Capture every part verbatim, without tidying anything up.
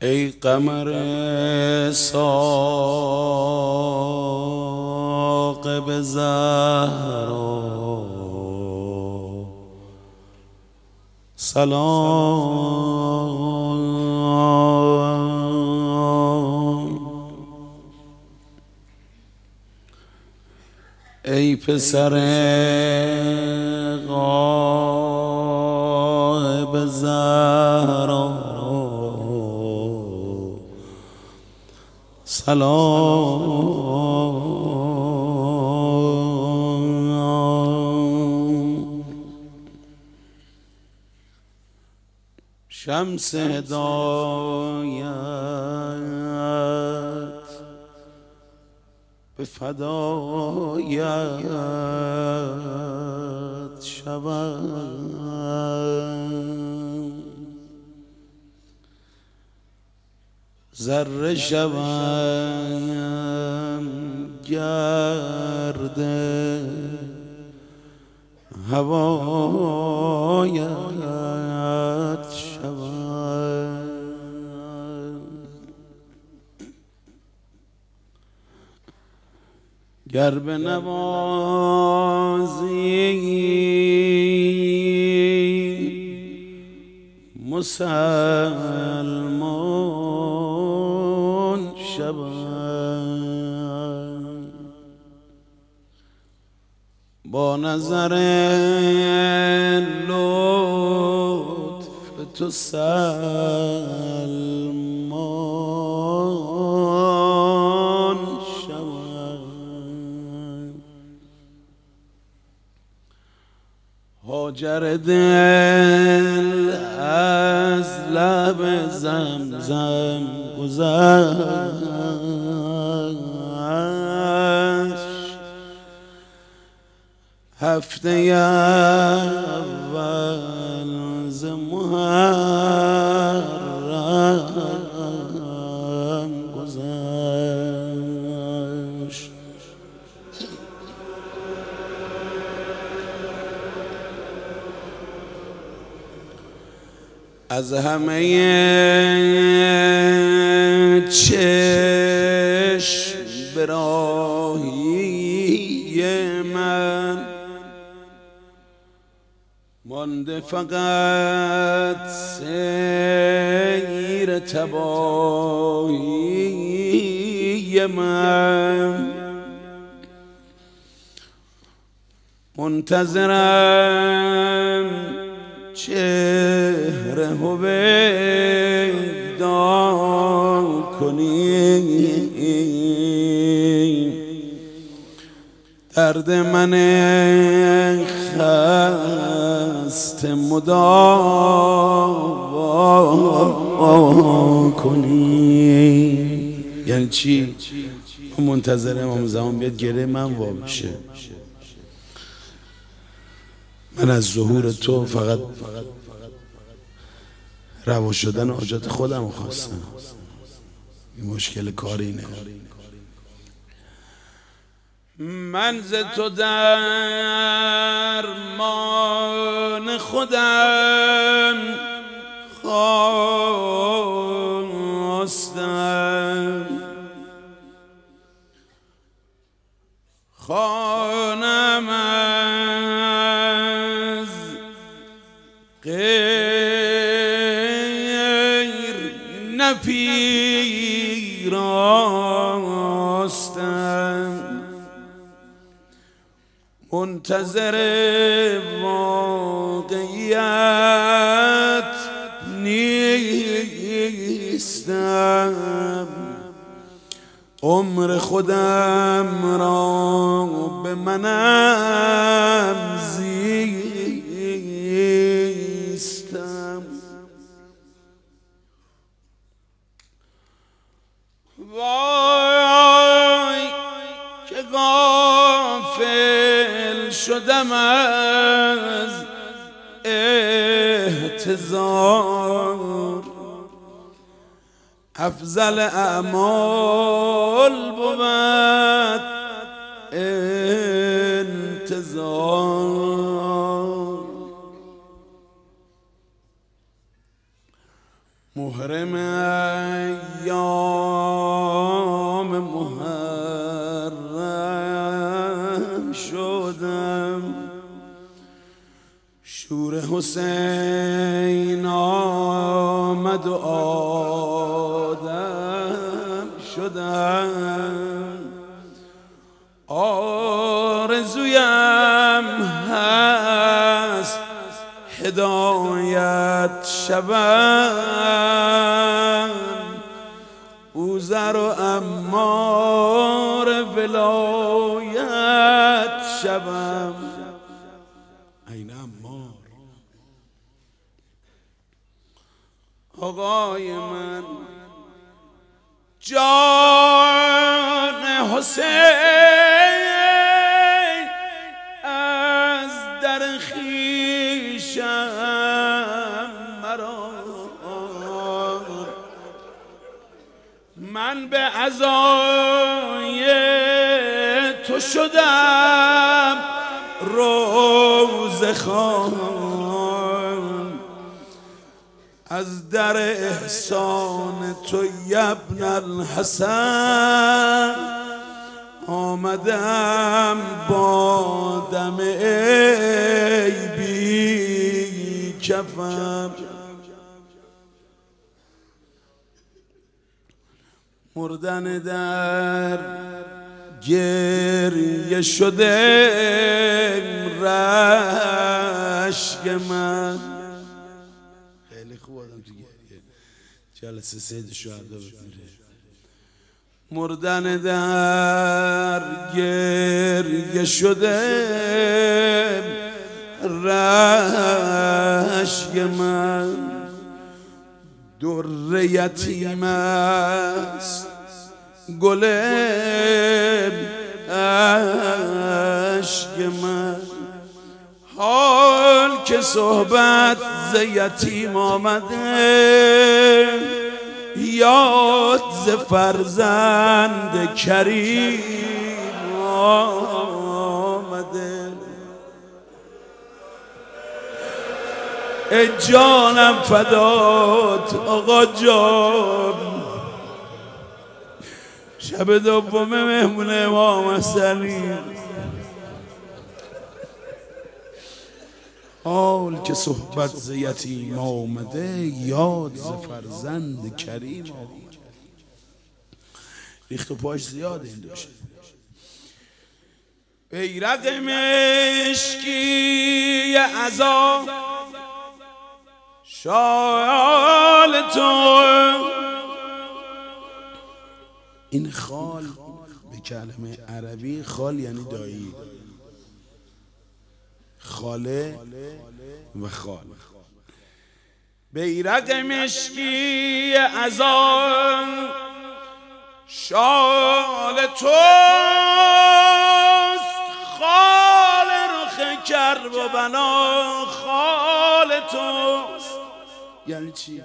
ای قمر ثاقب زهرا سلام. ای پسر غایب زهرا سلام. شمس هدایت به فدایت شوم، ذره شوم گرد هوایت شوم. گر بنوازی مسلمان شوم، با نظر لطف تو سلمان شوم. هاجر دل از لب زمزم گذشت، هفته اول ز محرم گذشت. از همه چشم براهی من مانده فقط سیر تباهی من، منتظرم چهره هویدا کنی، درد من خسته مداوا کنی. یعنی چی؟ منتظر امام زمان بیاد گره من وا بشه. من از ظهور تو فقط روا شدن حاجات خودم خواستم. این مشکل کار اینه. من ز تو درمان خودم خواستم، خانم از غیر نپیراستم، منتظر واقعیت نیستم، عمر خودم را به منم زیستم. وای که غافل شدم از احتضار، افضل اعمال بود انتظار. محرم ایام محرم شدم، شور حسین آمد و آدم شدم. آرزویم هست هدایت شوم، اوزر و امار ولایت شوم. این امار آقای من، جان حسین از در خویشم مرا، من به عزای تو شدم روز خوان، از در احسان تو ابن الحسن آمدم با دم ای بی کفم. مردن در گریه شده رشک من، خیلی خوب آدم تو گریه جلسه سید شهدا بکنه. مردن در گریه شده رشک من، در یتیم است گل اشک من. حال که صحبت ز یتیم آمده، یاد ز فرزند کریم آمده. ای جانم فدات آقا جان، شب دوم مهمون امام حسنی. حال که صحبت ز یتیم آمده، یاد ز فرزند کریم آمده. ریخت و پاش زیاده این دوشه. بیرق مشکی عزا شال تو، این خال به کلمه عربی خال یعنی دایی، خاله و خال. بیرق مشکی عزا شال توست، خال رخ کرب و بنا خال توست. یعنی چی؟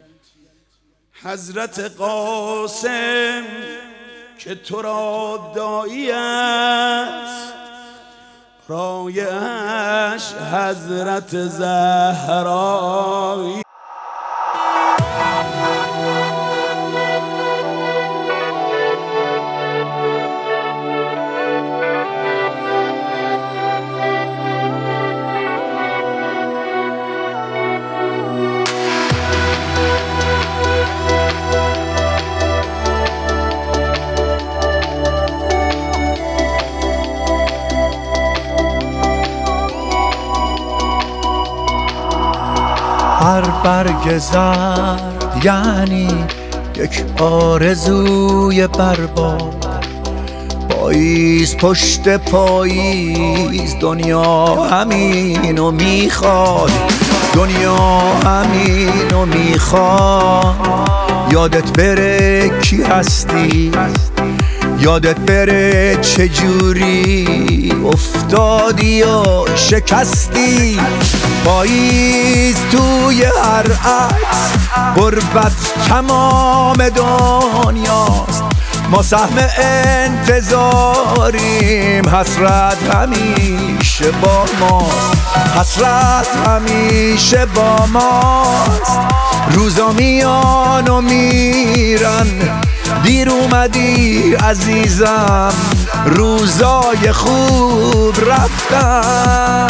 حضرت قاسم که تو را دایی است، رایش حضرت زهرایی. هر برگ زرد یعنی یک آرزوی برباد، پاییز پشت پاییز دنیا همینو میخواد، دنیا همینو میخواد. یادت بره کی هستی، یادت بره چجوری افتادی و شکستی. پاییز توی هر عکس، غربت تمام دنیاست. ما سهم انتظاریم، حسرت همیشه با ماست، حسرت همیشه با ماست. روزا میان و میرن، دیر اومدی عزیزم، روزای خوب رفتن.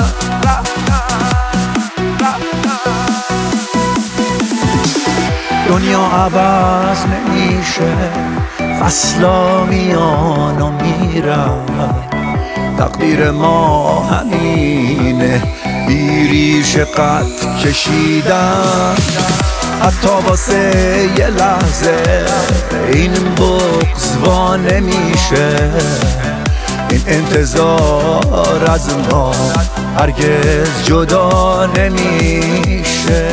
دنیا عوض نمیشه، فصلا میان و میرن، تقدیر ما همینه، بیریش قد کشیدن. حتی واسه یه لحظه این بغض وا نمیشه، این انتظار از ما هرگز جدا نمیشه.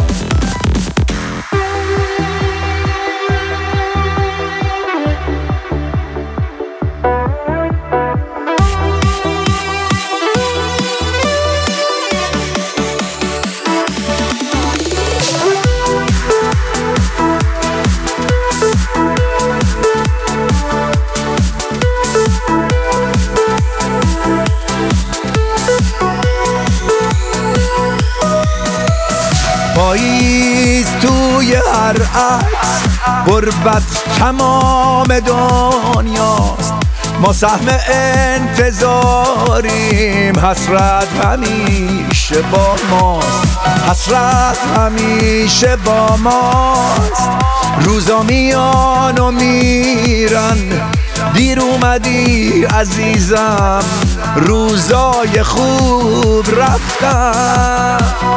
پاییز توی هر عکس، غربت تمام دنیاست، ما سهم انتظاریم، حسرت همیشه با ماست، حسرت همیشه با ماست. روزا میان و میرن، دیر اومدی عزیزم، روزای خوب رفتن.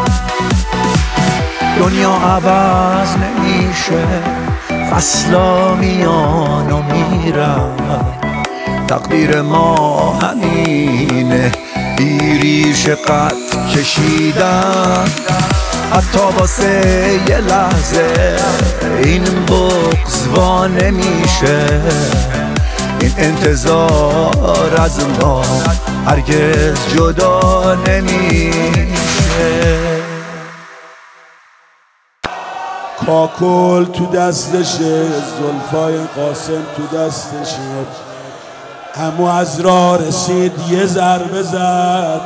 دنیا عوض نمیشه، فصلا میان و میرن، تقدیر ما همینه، بیریش قد کشیدن. حتی واسه یه لحظه این بغض وا نمیشه، این انتظار از ما هرگز جدا نمیشه. کاکل تو دستشه، زلفای قاسم تو دستشه، همو از راه رسید یه ضربه زد،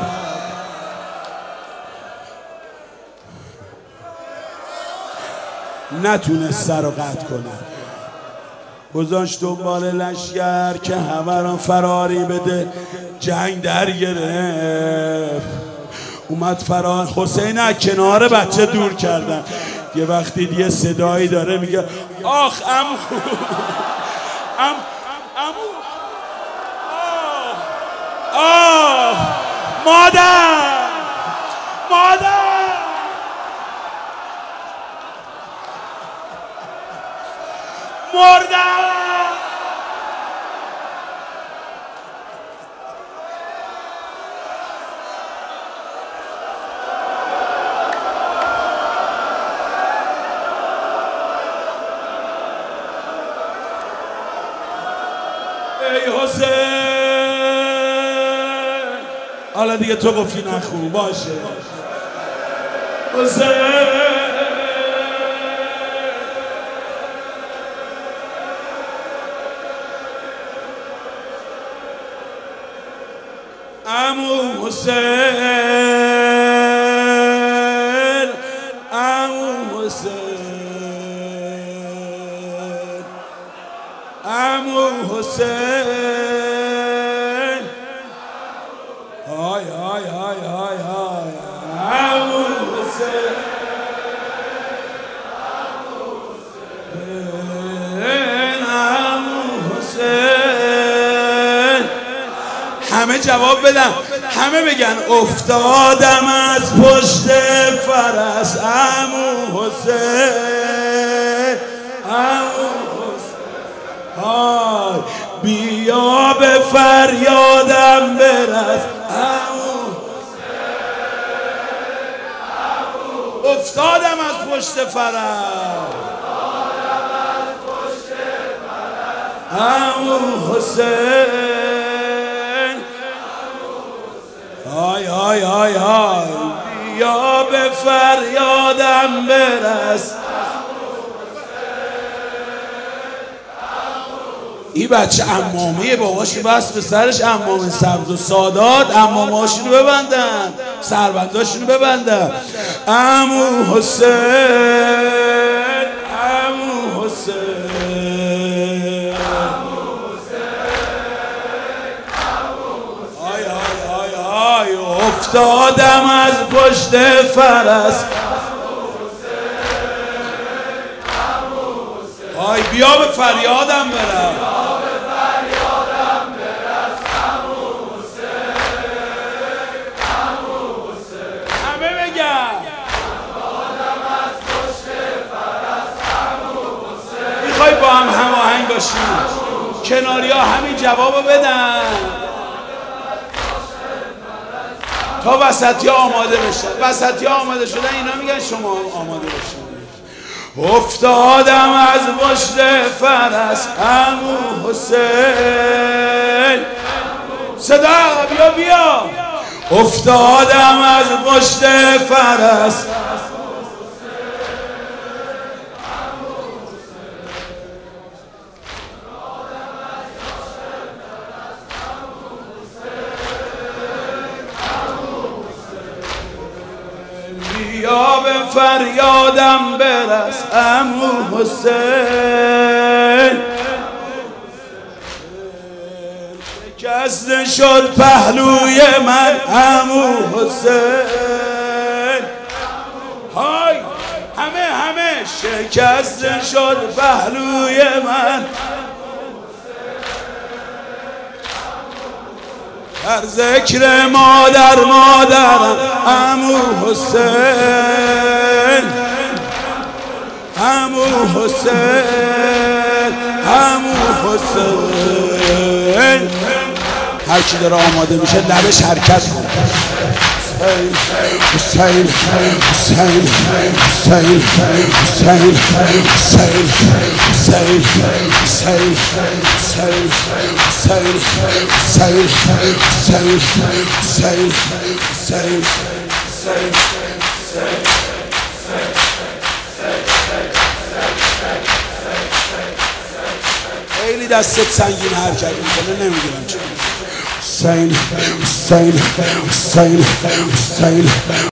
نتونست سر رو قطع کنه، گذاشت دنبال لشگر که همه را فراری بده، جنگ در گرفت، اومد فرار. حسین از کنار بچه دور کردن، یه وقتی یه صدایی داره میگه آخ امو ام امو آه آه مادر مادر مردم. ای حسین، حالا دیگه تو گفتی نخون باشه. حسین عمو حسین عمو حسین عمو حسین های های های های های عمو حسین عمو حسین. همه جواب بدن، همه بگن افتادم از پشت فرس عمو حسین عمو های بیا به فریادم برس عمو افتادم از پشت فرس عمو حسین های های های های بیا به فریادم برس. این بچه عمامه باباشو بست به سرش، عمامه سبز و سادات، عمامهاشونو ببندن، سربنداشونو ببندن. عمو حسین افتادم از پشت فرس آی بیا به فریادم برم همه بگم میخوای با هم هماهنگ باشیم کناری ها همین جوابو بدن تا وسطی ها آماده بشن وسطی ها آماده شدن اینا میگن شما آماده باشین افتادم از پشت فرس عمو حسین صدا بیا بیا افتادم از پشت فرس بیا به فریادم برس عمو حسین شکسته شد پهلوی من عمو حسین های همه همه شکسته شد پهلوی من در ذکر مادر مادرم عمو حسین عمو حسین عمو حسین هر کی داره آماده میشه لبش حرکت کنه حسین حسین حسین حسین حسین حسین حسین حسین حسین حسین حسین خیلی دستت سنگین حرکت میکنه نمیدونم چه حسین حسین حسین حسین